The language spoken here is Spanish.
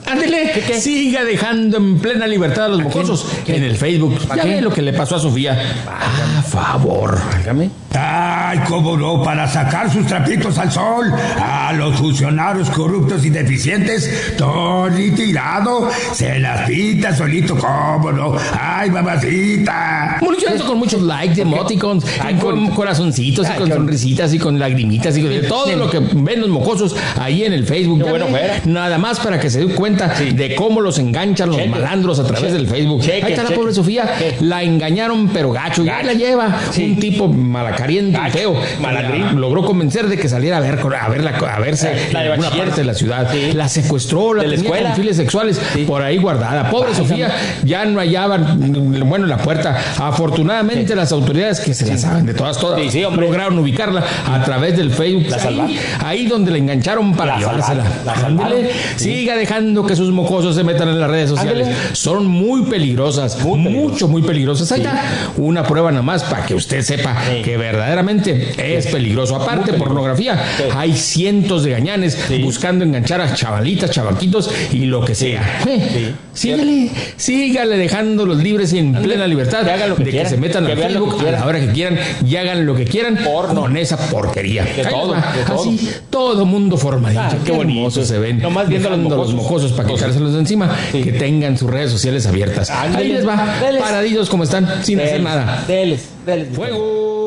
Ándele, ¿Qué? siga dejando en plena libertad a los mocosos en el Facebook. Ya ve lo que le pasó a Sofía. A favor. Válgame. Ay, cómo no, para sacar sus trapitos al sol a los funcionarios corruptos y deficientes, Tony Tirado se las pinta solito, cómo no. Ay, mamacita. Municionando con muchos likes, emoticons, y con corazoncitos, y con sonrisitas, y con lagrimitas, y con todo lo que ven los mocosos ahí en el Facebook. Qué bueno fuera. Nada más para que se den cuenta de cómo los enganchan los malandros a través del Facebook. Ahí está la pobre Sofía. La engañaron, pero gacho. Ya la lleva un tipo malacariente y feo. Logró convencer de que saliera a verse en alguna parte de la ciudad. La secuestró, la tenía con fines sexuales por ahí guardada. Pobre Sofía, ya no hallaban, bueno, la puerta. Afortunadamente las autoridades que se la saben de todas lograron ubicarla a través del Facebook. Ahí donde la engancharon para llevársela. Siga dejando que sus mocosos se metan en las redes sociales. Son muy peligrosas, muy peligrosas. Ahí está una prueba nada más para que usted sepa que verdaderamente es peligroso. Aparte, pornografía, hay cientos de gañanes buscando enganchar a chavalitas, chavaquitos y lo que sea. Sígale dejándolos libres y en plena libertad de que se metan al Facebook a la hora que quieran y hagan lo que quieran con esa porquería. Así, todo mundo formadito. Qué bonito se ven. Nomás viendo los mocosos para quitárselos de encima, que tengan sus redes sociales abiertas. Ahí les va, paraditos como están, sin hacer nada. Deles. ¡Fuego!